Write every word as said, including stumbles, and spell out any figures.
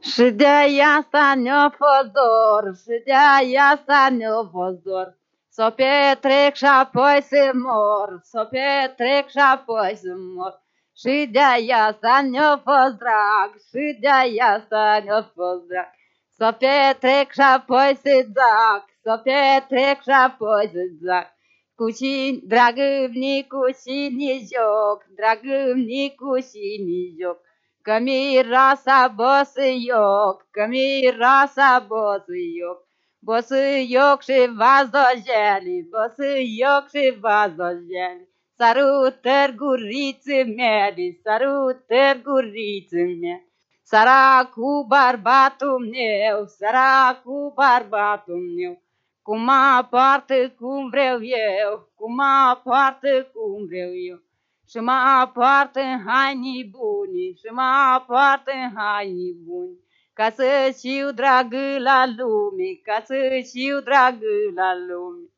Și de asta ne-a fost dor, și de asta ne-a fost dor. S-o petrec și apoi se mor, s-o petrec și apoi se mor. Și de asta ne-a fost drag, și de asta ne-a fost drag. S-o petrec și apoi se zac, s-o petrec și apoi se zac. Cu cine, dragă-mi, cu cine joc, dragă-mi, cu cine joc. Că miroasa bosăioc, că miroasa bosăioc. Bosăioc și vazojeli, bosăioc și vazojeli. Sarutări gurițe mele, sarutări gurițe mele. Săracu bărbatul meu, săracu bărbatul meu. Cum mă poartă cum vreau eu, cum mă poartă cum vreau eu. Și mă poartă în haini buni, și mă poartă în haini buni. Ca să știu dragă la lume, ca să știu dragă la lume.